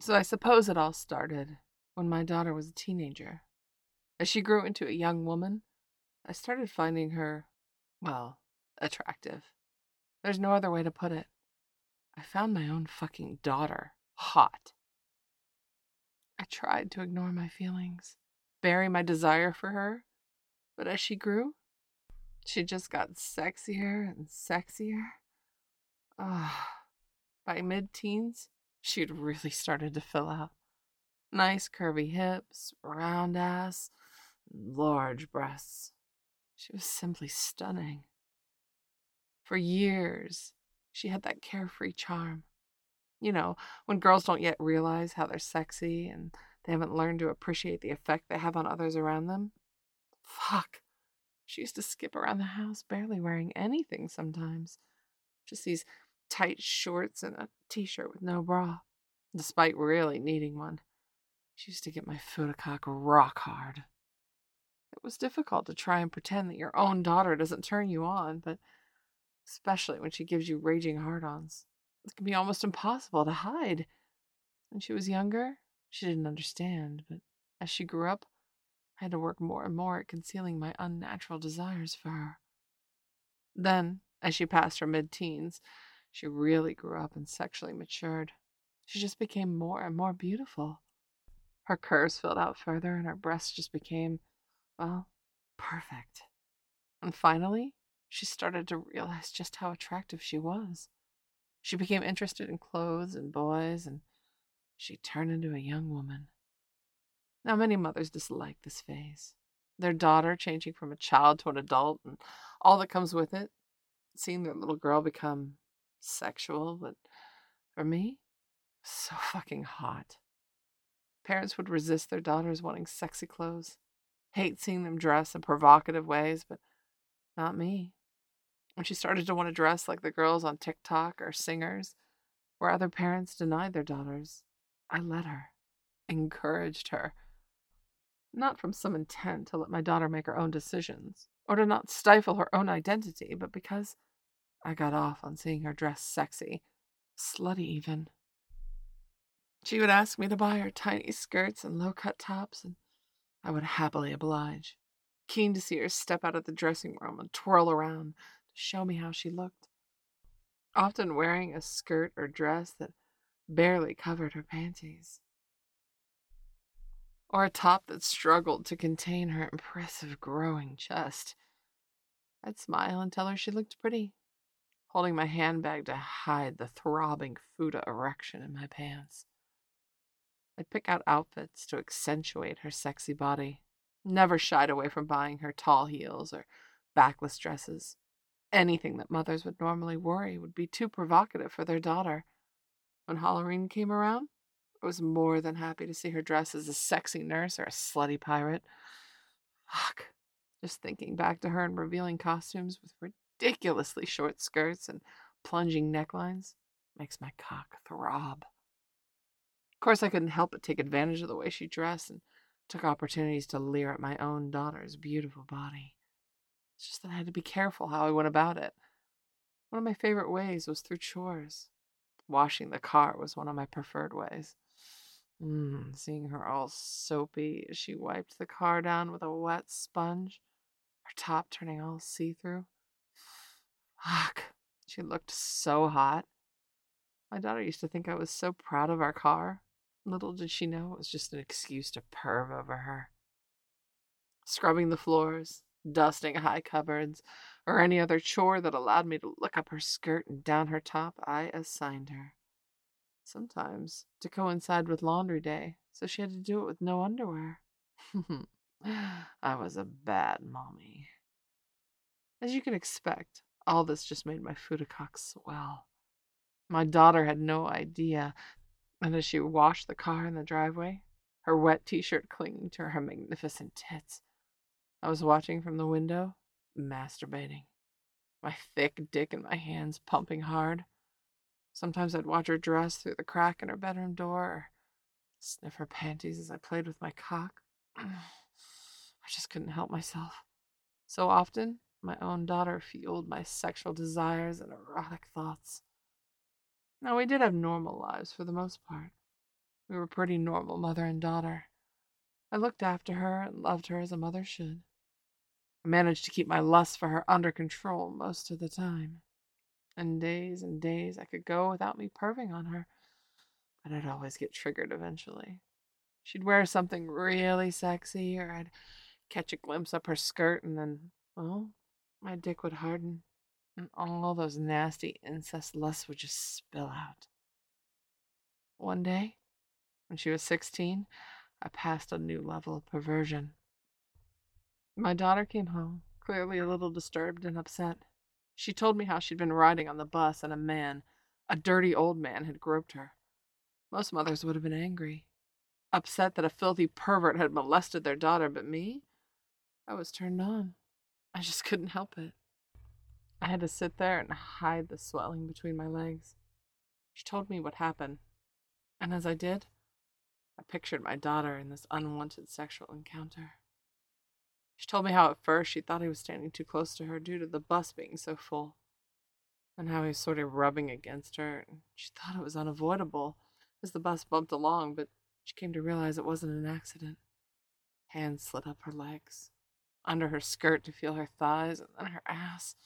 So I suppose it all started when my daughter was a teenager. As she grew into a young woman, I started finding her, well, attractive. There's no other way to put it. I found my own fucking daughter hot. I tried to ignore my feelings, bury my desire for her, but as she grew, she just got sexier and sexier. Ah, by mid-teens, she'd really started to fill out. Nice curvy hips, round ass, large breasts. She was simply stunning. For years, she had that carefree charm. You know, when girls don't yet realize how they're sexy and they haven't learned to appreciate the effect they have on others around them. Fuck. She used to skip around the house barely wearing anything sometimes. Just these tight shorts and a t-shirt with no bra, despite really needing one. She used to get my Fudacock rock hard. It was difficult to try and pretend that your own daughter doesn't turn you on, but especially when she gives you raging hard-ons. It can be almost impossible to hide. When she was younger, she didn't understand, but as she grew up, I had to work more and more at concealing my unnatural desires for her. Then, as she passed her mid-teens, she really grew up and sexually matured. She just became more and more beautiful. Her curves filled out further, and her breasts just became, well, perfect. And finally, she started to realize just how attractive she was. She became interested in clothes and boys, and she turned into a young woman. Now, many mothers dislike this phase. Their daughter changing from a child to an adult, and all that comes with it, seeing their little girl become sexual, but for me, so fucking hot. Parents would resist their daughters wanting sexy clothes, hate seeing them dress in provocative ways, but not me. When she started to want to dress like the girls on TikTok or singers, where other parents denied their daughters, I let her, encouraged her. Not from some intent to let my daughter make her own decisions, or to not stifle her own identity, but because I got off on seeing her dress sexy, slutty even. She would ask me to buy her tiny skirts and low-cut tops, and I would happily oblige, keen to see her step out of the dressing room and twirl around to show me how she looked, often wearing a skirt or dress that barely covered her panties, or a top that struggled to contain her impressive growing chest. I'd smile and tell her she looked pretty, holding my handbag to hide the throbbing Fuda erection in my pants. I'd pick out outfits to accentuate her sexy body, never shied away from buying her tall heels or backless dresses. Anything that mothers would normally worry would be too provocative for their daughter. When Halloween came around, I was more than happy to see her dress as a sexy nurse or a slutty pirate. Fuck. Just thinking back to her in revealing costumes with ridiculously short skirts and plunging necklines makes my cock throb. Of course, I couldn't help but take advantage of the way she dressed and took opportunities to leer at my own daughter's beautiful body. It's just that I had to be careful how I went about it. One of my favorite ways was through chores. Washing the car was one of my preferred ways. Seeing her all soapy as she wiped the car down with a wet sponge, her top turning all see-through. Fuck, she looked so hot. My daughter used to think I was so proud of our car. Little did she know it was just an excuse to perv over her. Scrubbing the floors, dusting high cupboards, or any other chore that allowed me to look up her skirt and down her top, I assigned her. Sometimes to coincide with laundry day, so she had to do it with no underwear. I was a bad mommy. As you can expect, all this just made my Fudacock swell. My daughter had no idea, and as she washed the car in the driveway, her wet t-shirt clinging to her magnificent tits, I was watching from the window, masturbating, my thick dick in my hands pumping hard. Sometimes I'd watch her dress through the crack in her bedroom door, or sniff her panties as I played with my cock. I just couldn't help myself. So often, my own daughter fueled my sexual desires and erotic thoughts. Now, we did have normal lives for the most part. We were pretty normal mother and daughter. I looked after her and loved her as a mother should. I managed to keep my lust for her under control most of the time. And days I could go without me perving on her, but I'd always get triggered eventually. She'd wear something really sexy, or I'd catch a glimpse of her skirt, and then, well, my dick would harden, and all those nasty incest lusts would just spill out. One day, when she was 16, I passed a new level of perversion. My daughter came home, clearly a little disturbed and upset. She told me how she'd been riding on the bus and a dirty old man, had groped her. Most mothers would have been angry, upset that a filthy pervert had molested their daughter, but me? I was turned on. I just couldn't help it. I had to sit there and hide the swelling between my legs. She told me what happened, and as I did, I pictured my daughter in this unwanted sexual encounter. She told me how at first she thought he was standing too close to her due to the bus being so full, and how he was sort of rubbing against her, and she thought it was unavoidable as the bus bumped along, but she came to realize it wasn't an accident. Hands slid up her legs, under her skirt to feel her thighs, and then her ass.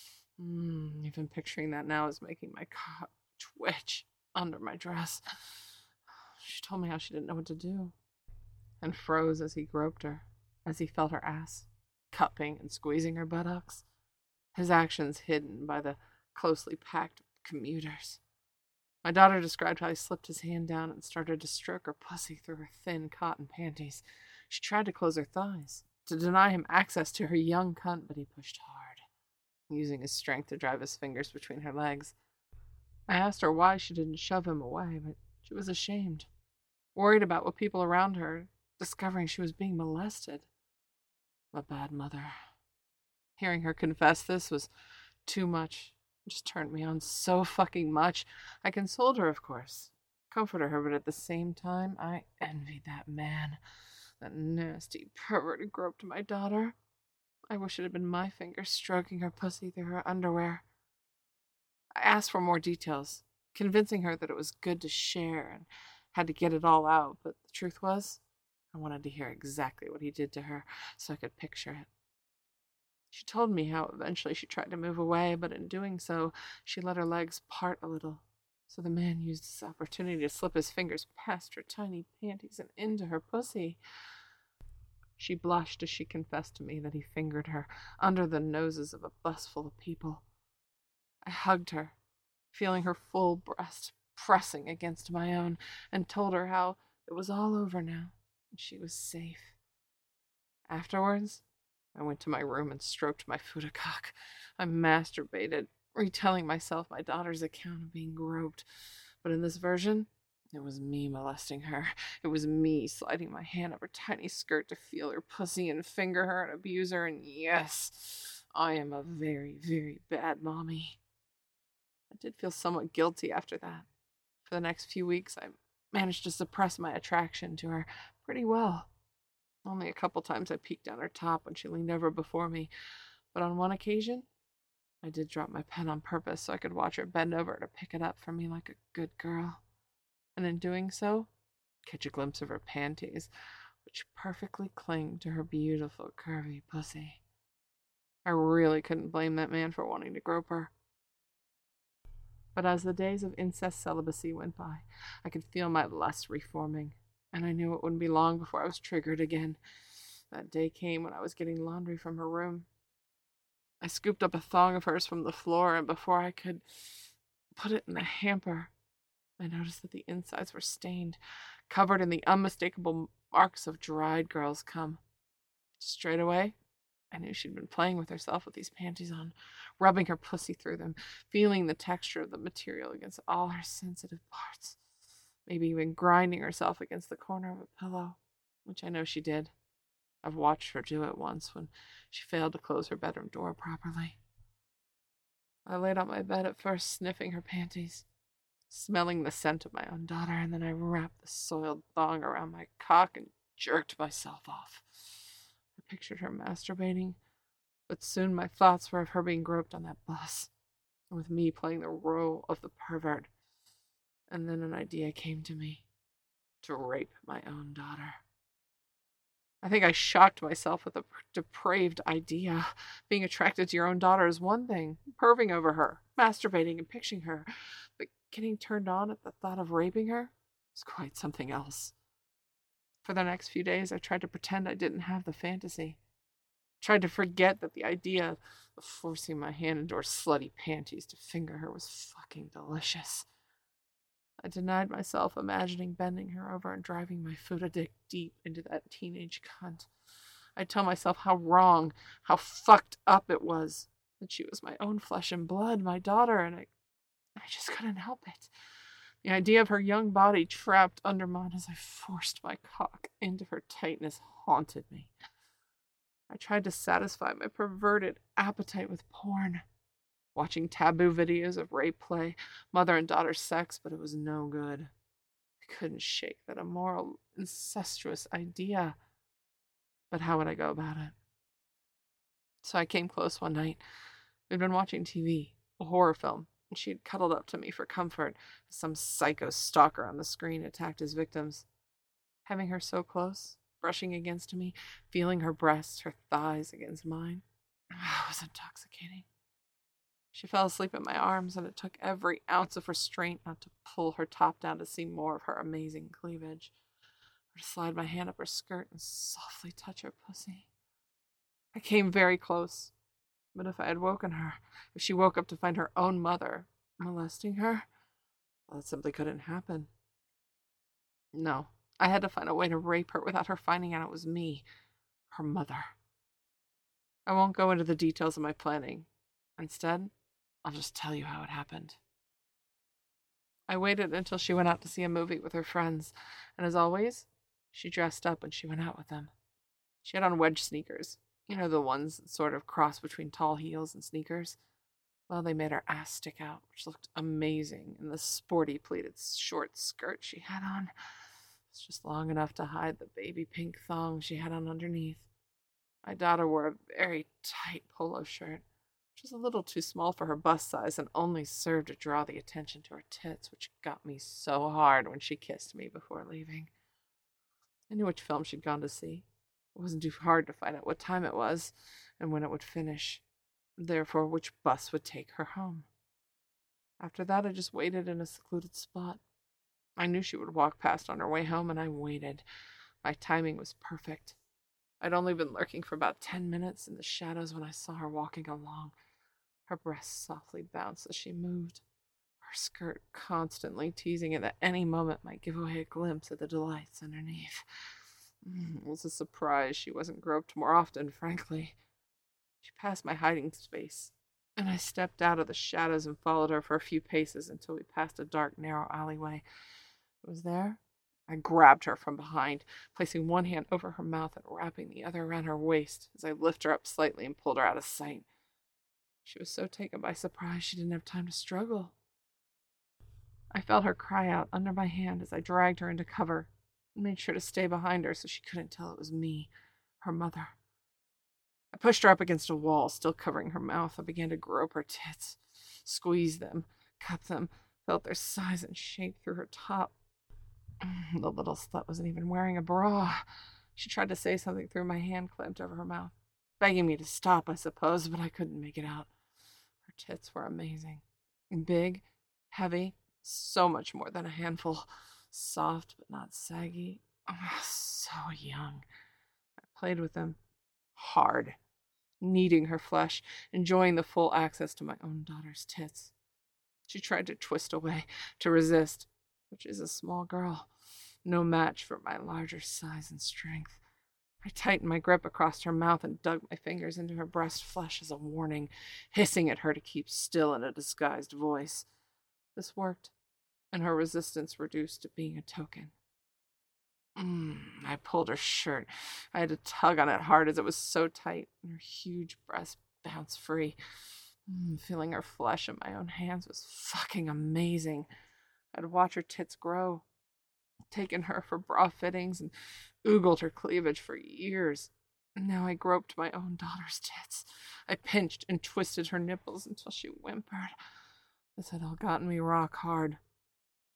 Even picturing that now is making my cock twitch under my dress. She told me how she didn't know what to do, and froze as he groped her, as he felt her ass, cupping and squeezing her buttocks, his actions hidden by the closely packed commuters. My daughter described how he slipped his hand down and started to stroke her pussy through her thin cotton panties. She tried to close her thighs, to deny him access to her young cunt, but he pushed hard, using his strength to drive his fingers between her legs. I asked her why she didn't shove him away, but she was ashamed, worried about what people around her, discovering she was being molested. A bad mother. Hearing her confess this was too much. It just turned me on so fucking much. I consoled her, of course, comforted her, but at the same time, I envied that man. That nasty pervert who groped my daughter. I wish it had been my fingers stroking her pussy through her underwear. I asked for more details, convincing her that it was good to share and had to get it all out, but the truth was, I wanted to hear exactly what he did to her so I could picture it. She told me how eventually she tried to move away, but in doing so, she let her legs part a little. So the man used this opportunity to slip his fingers past her tiny panties and into her pussy. She blushed as she confessed to me that he fingered her under the noses of a bus full of people. I hugged her, feeling her full breast pressing against my own, and told her how it was all over now and she was safe. Afterwards, I went to my room and stroked my Fudacock. I masturbated, retelling myself my daughter's account of being groped. But in this version, it was me molesting her. It was me sliding my hand up her tiny skirt to feel her pussy and finger her and abuse her. And yes, I am a very, very bad mommy. I did feel somewhat guilty after that. For the next few weeks, I managed to suppress my attraction to her pretty well. Only a couple times I peeked down her top when she leaned over before me, but on one occasion, I did drop my pen on purpose so I could watch her bend over to pick it up for me like a good girl, and in doing so, catch a glimpse of her panties, which perfectly clinged to her beautiful, curvy pussy. I really couldn't blame that man for wanting to grope her. But as the days of incest celibacy went by, I could feel my lust reforming, and I knew it wouldn't be long before I was triggered again. That day came when I was getting laundry from her room. I scooped up a thong of hers from the floor, and before I could put it in the hamper, I noticed that the insides were stained, covered in the unmistakable marks of dried girl's cum. Straight away, I knew she'd been playing with herself with these panties on, rubbing her pussy through them, feeling the texture of the material against all her sensitive parts, maybe even grinding herself against the corner of a pillow, which I know she did. I've watched her do it once when she failed to close her bedroom door properly. I laid on my bed at first, sniffing her panties, smelling the scent of my own daughter, and then I wrapped the soiled thong around my cock and jerked myself off. I pictured her masturbating, but soon my thoughts were of her being groped on that bus, and with me playing the role of the pervert. And then an idea came to me. to rape my own daughter. I think I shocked myself with a depraved idea. Being attracted to your own daughter is one thing, perving over her, masturbating and picturing her, but getting turned on at the thought of raping her is quite something else. For the next few days, I tried to pretend I didn't have the fantasy. Tried to forget that the idea of forcing my hand into her slutty panties to finger her was fucking delicious. I denied myself imagining bending her over and driving my Fuda dick deep into that teenage cunt. I'd tell myself how wrong, how fucked up it was, that she was my own flesh and blood, my daughter, and I just couldn't help it. The idea of her young body trapped under mine as I forced my cock into her tightness haunted me. I tried to satisfy my perverted appetite with porn, watching taboo videos of rape play, mother and daughter sex, but it was no good. I couldn't shake that immoral, incestuous idea. But how would I go about it? So I came close one night. We'd been watching TV, a horror film, and she had cuddled up to me for comfort as some psycho stalker on the screen attacked his victims. Having her so close, brushing against me, feeling her breasts, her thighs against mine, it was intoxicating. She fell asleep in my arms, and it took every ounce of restraint not to pull her top down to see more of her amazing cleavage, or to slide my hand up her skirt and softly touch her pussy. I came very close, but if I had woken her, if she woke up to find her own mother molesting her, well, it simply couldn't happen. No, I had to find a way to rape her without her finding out it was me, her mother. I won't go into the details of my planning. Instead, I'll just tell you how it happened. I waited until she went out to see a movie with her friends, and as always, she dressed up when she went out with them. She had on wedge sneakers, you know, the ones that sort of cross between tall heels and sneakers. Well, they made her ass stick out, which looked amazing, and the sporty pleated short skirt she had on was just long enough to hide the baby pink thong she had on underneath. My daughter wore a very tight polo shirt, which was a little too small for her bust size and only served to draw the attention to her tits, which got me so hard when she kissed me before leaving. I knew which film she'd gone to see. It wasn't too hard to find out what time it was and when it would finish, therefore which bus would take her home. After that, I just waited in a secluded spot. I knew she would walk past on her way home, and I waited. My timing was perfect. I'd only been lurking for about 10 minutes in the shadows when I saw her walking along. Her breasts softly bounced as she moved, her skirt constantly teasing it at any moment might give away a glimpse of the delights underneath. It was a surprise she wasn't groped more often, frankly. She passed my hiding space, and I stepped out of the shadows and followed her for a few paces until we passed a dark, narrow alleyway. It was there I grabbed her from behind, placing one hand over her mouth and wrapping the other around her waist as I lifted her up slightly and pulled her out of sight. She was so taken by surprise she didn't have time to struggle. I felt her cry out under my hand as I dragged her into cover and made sure to stay behind her so she couldn't tell it was me, her mother. I pushed her up against a wall, still covering her mouth. I began to grope her tits, squeeze them, cup them, felt their size and shape through her top. The little slut wasn't even wearing a bra. She tried to say something through my hand clamped over her mouth, begging me to stop, I suppose, but I couldn't make it out. Her tits were amazing. Big, heavy, so much more than a handful. Soft, but not saggy. Oh, so young. I played with them. Hard. Kneading her flesh, enjoying the full access to my own daughter's tits. She tried to twist away, to resist, but she's a small girl. No match for my larger size and strength. I tightened my grip across her mouth and dug my fingers into her breast flesh as a warning, hissing at her to keep still in a disguised voice. This worked, and her resistance reduced to being a token. I pulled her shirt. I had to tug on it hard as it was so tight, and her huge breast bounced free. Feeling her flesh in my own hands was fucking amazing. I'd watch her tits grow, taken her for bra fittings, and oogled her cleavage for years. Now I groped my own daughter's tits. I pinched and twisted her nipples until she whimpered. This had all gotten me rock hard.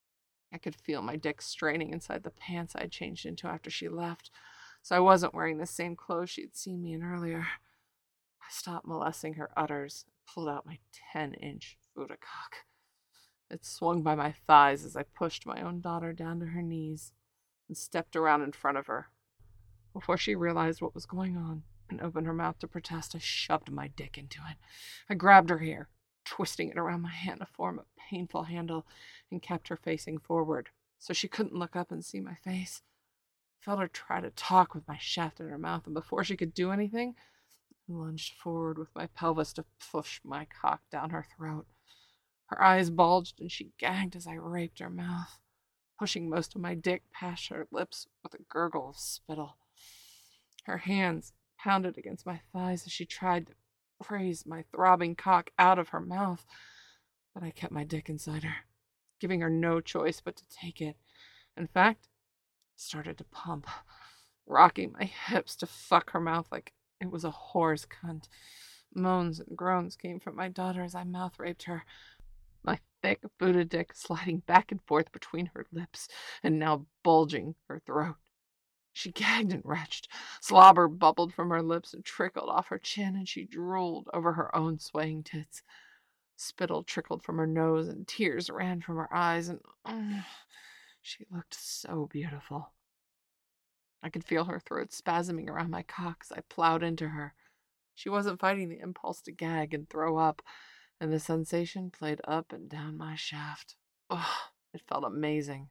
I could feel my dick straining inside the pants I'd changed into after she left, so I wasn't wearing the same clothes she'd seen me in earlier. I stopped molesting her udders, pulled out my 10-inch Fudacock. It swung by my thighs as I pushed my own daughter down to her knees and stepped around in front of her. Before she realized what was going on and opened her mouth to protest, I shoved my dick into it. I grabbed her hair, twisting it around my hand to form a painful handle, and kept her facing forward so she couldn't look up and see my face. I felt her try to talk with my shaft in her mouth, and before she could do anything, I lunged forward with my pelvis to push my cock down her throat. Her eyes bulged and she gagged as I raped her mouth, pushing most of my dick past her lips with a gurgle of spittle. Her hands pounded against my thighs as she tried to raise my throbbing cock out of her mouth, but I kept my dick inside her, giving her no choice but to take it. In fact, I started to pump, rocking my hips to fuck her mouth like it was a whore's cunt. Moans and groans came from my daughter as I mouth raped her, my thick Buddha dick sliding back and forth between her lips and now bulging her throat. She gagged and retched. Slobber bubbled from her lips and trickled off her chin, and she drooled over her own swaying tits. Spittle trickled from her nose, and tears ran from her eyes, and she looked so beautiful. I could feel her throat spasming around my cock as I plowed into her. She wasn't fighting the impulse to gag and throw up, and the sensation played up and down my shaft. It felt amazing.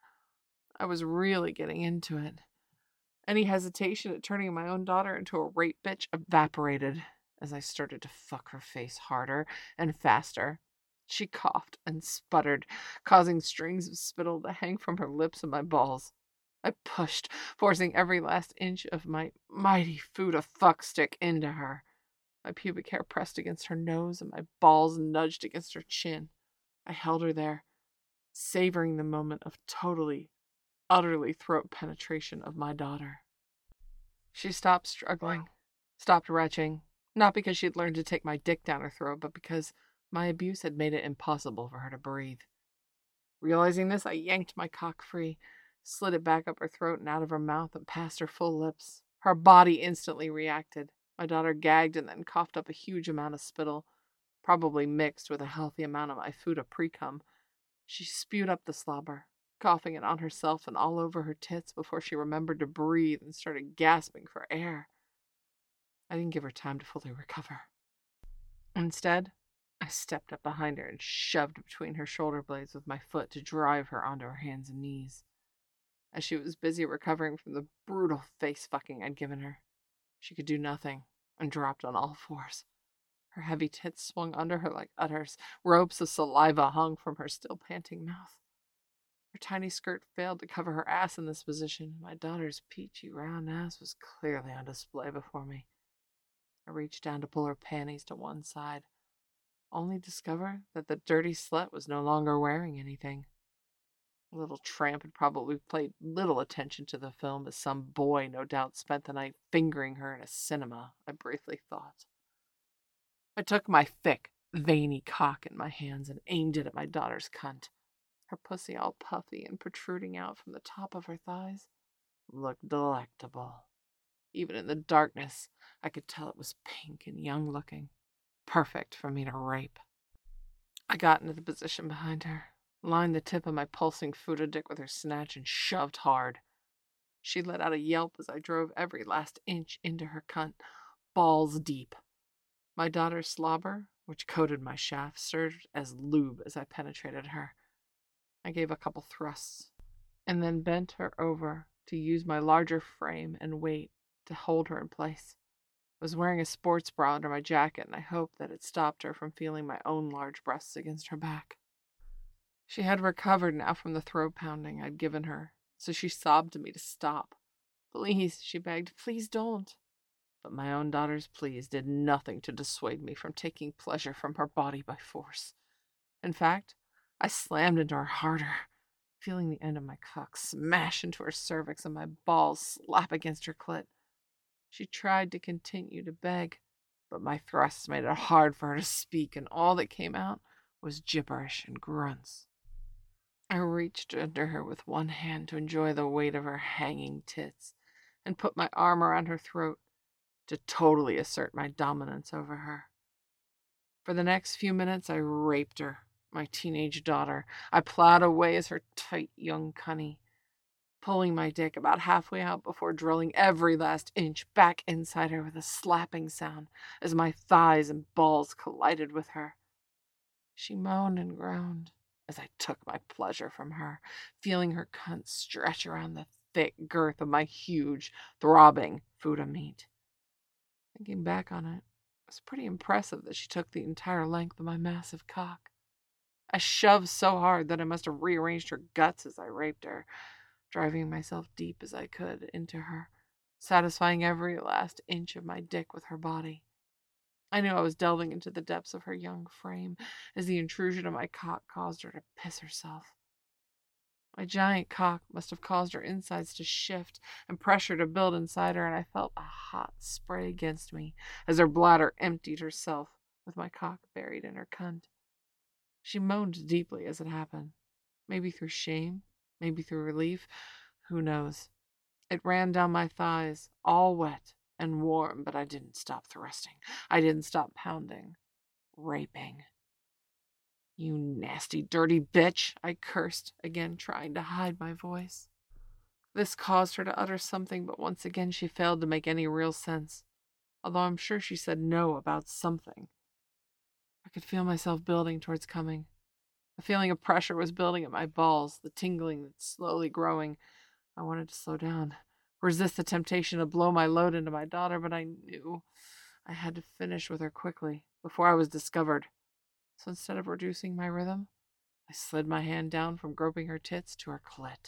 I was really getting into it. Any hesitation at turning my own daughter into a rape bitch evaporated as I started to fuck her face harder and faster. She coughed and sputtered, causing strings of spittle to hang from her lips and my balls. I pushed, forcing every last inch of my mighty Fuda fuck stick into her. My pubic hair pressed against her nose and my balls nudged against her chin. I held her there, savoring the moment of totally, utterly throat penetration of my daughter. She stopped struggling, stopped retching, not because she'd learned to take my dick down her throat, but because my abuse had made it impossible for her to breathe. Realizing this, I yanked my cock free, slid it back up her throat and out of her mouth and past her full lips. Her body instantly reacted. My daughter gagged and then coughed up a huge amount of spittle, probably mixed with a healthy amount of my Fuda pre-cum. She spewed up the slobber, coughing it on herself and all over her tits before she remembered to breathe and started gasping for air. I didn't give her time to fully recover. Instead, I stepped up behind her and shoved between her shoulder blades with my foot to drive her onto her hands and knees. As she was busy recovering from the brutal face fucking I'd given her, she could do nothing and dropped on all fours. Her heavy tits swung under her like udders. Ropes of saliva hung from her still panting mouth. Her tiny skirt failed to cover her ass in this position. My daughter's peachy round ass was clearly on display before me. I reached down to pull her panties to one side, only to discover that the dirty slut was no longer wearing anything. The little tramp had probably paid little attention to the film, as some boy no doubt spent the night fingering her in a cinema, I briefly thought. I took my thick, veiny cock in my hands and aimed it at my daughter's cunt. Her pussy, all puffy and protruding out from the top of her thighs, looked delectable. Even in the darkness, I could tell it was pink and young-looking, perfect for me to rape. I got into the position behind her, lined the tip of my pulsing Fuda dick with her snatch, and shoved hard. She let out a yelp as I drove every last inch into her cunt, balls deep. My daughter's slobber, which coated my shaft, served as lube as I penetrated her. I gave a couple thrusts, and then bent her over to use my larger frame and weight to hold her in place. I was wearing a sports bra under my jacket, and I hoped that it stopped her from feeling my own large breasts against her back. She had recovered now from the throat pounding I'd given her, so she sobbed to me to stop. Please, she begged, please don't. But my own daughter's pleas did nothing to dissuade me from taking pleasure from her body by force. In fact, I slammed into her harder, feeling the end of my cock smash into her cervix and my balls slap against her clit. She tried to continue to beg, but my thrusts made it hard for her to speak, and all that came out was gibberish and grunts. I reached under her with one hand to enjoy the weight of her hanging tits, and put my arm around her throat to totally assert my dominance over her. For the next few minutes, I raped her, my teenage daughter. I plowed away as her tight young cunny, pulling my dick about halfway out before drilling every last inch back inside her with a slapping sound as my thighs and balls collided with her. She moaned and groaned as I took my pleasure from her, feeling her cunt stretch around the thick girth of my huge, throbbing Fuda meat. Thinking back on it, it was pretty impressive that she took the entire length of my massive cock. I shoved so hard that I must have rearranged her guts as I raped her, driving myself deep as I could into her, satisfying every last inch of my dick with her body. I knew I was delving into the depths of her young frame as the intrusion of my cock caused her to piss herself. My giant cock must have caused her insides to shift and pressure to build inside her, and I felt a hot spray against me as her bladder emptied herself with my cock buried in her cunt. She moaned deeply as it happened, maybe through shame, maybe through relief, who knows. It ran down my thighs, all wet and warm, but I didn't stop thrusting. I didn't stop pounding, raping. You nasty, dirty bitch, I cursed, again trying to hide my voice. This caused her to utter something, but once again she failed to make any real sense, although I'm sure she said no about something. I could feel myself building towards coming. A feeling of pressure was building at my balls, the tingling that's slowly growing. I wanted to slow down, resist the temptation to blow my load into my daughter, but I knew I had to finish with her quickly, before I was discovered. So instead of reducing my rhythm, I slid my hand down from groping her tits to her clit.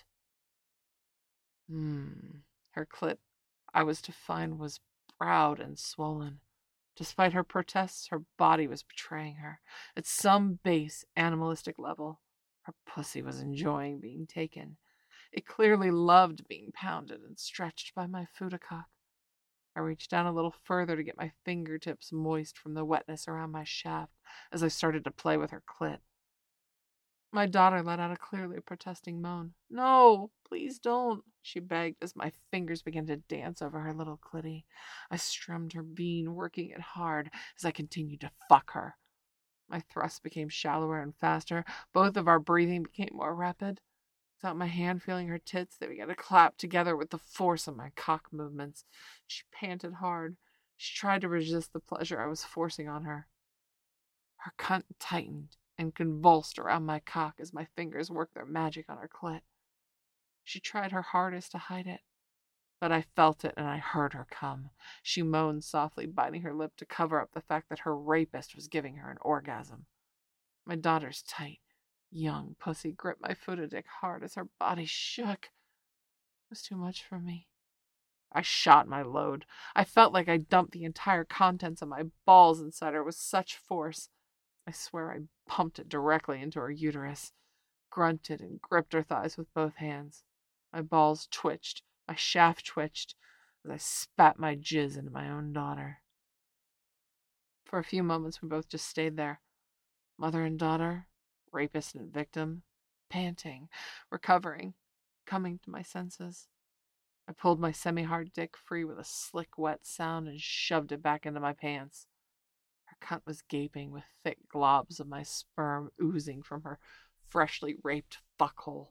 Her clit, I was to find, was proud and swollen. Despite her protests, her body was betraying her. At some base animalistic level, her pussy was enjoying being taken. It clearly loved being pounded and stretched by my fudacock. I reached down a little further to get my fingertips moist from the wetness around my shaft as I started to play with her clit. My daughter let out a clearly protesting moan. "No, please don't," she begged as my fingers began to dance over her little clitty. I strummed her bean, working it hard as I continued to fuck her. My thrusts became shallower and faster. Both of our breathing became more rapid. Without my hand feeling her tits, they began to clap together with the force of my cock movements. She panted hard. She tried to resist the pleasure I was forcing on her. Her cunt tightened and convulsed around my cock as my fingers worked their magic on her clit. She tried her hardest to hide it, but I felt it and I heard her come. She moaned softly, biting her lip to cover up the fact that her rapist was giving her an orgasm. My daughter's tight, young pussy gripped my footed dick hard as her body shook. It was too much for me. I shot my load. I felt like I dumped the entire contents of my balls inside her with such force. I swear I pumped it directly into her uterus, grunted, and gripped her thighs with both hands. My balls twitched, my shaft twitched, as I spat my jizz into my own daughter. For a few moments, we both just stayed there, mother and daughter, rapist and victim, panting, recovering, coming to my senses. I pulled my semi-hard dick free with a slick, wet sound and shoved it back into my pants. Her cunt was gaping with thick globs of my sperm oozing from her freshly raped fuckhole.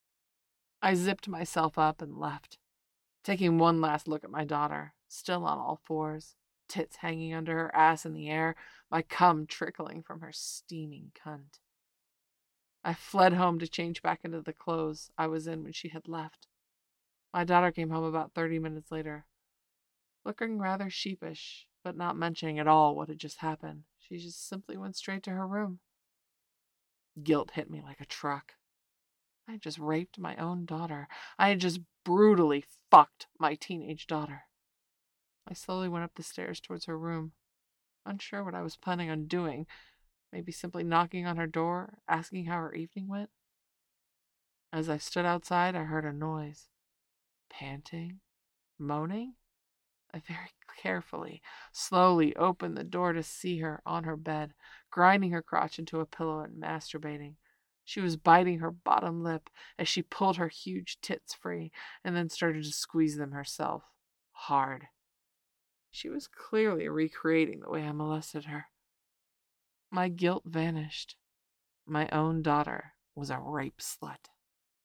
I zipped myself up and left, taking one last look at my daughter, still on all fours, tits hanging under her ass in the air, my cum trickling from her steaming cunt. I fled home to change back into the clothes I was in when she had left. My daughter came home about 30 minutes later, looking rather sheepish, but not mentioning at all what had just happened. She just simply went straight to her room. Guilt hit me like a truck. I had just raped my own daughter. I had just brutally fucked my teenage daughter. I slowly went up the stairs towards her room, unsure what I was planning on doing, maybe simply knocking on her door, asking how her evening went. As I stood outside, I heard a noise. Panting? Moaning? I very carefully, slowly opened the door to see her on her bed, grinding her crotch into a pillow and masturbating. She was biting her bottom lip as she pulled her huge tits free and then started to squeeze them herself. Hard. She was clearly recreating the way I molested her. My guilt vanished. My own daughter was a rape slut.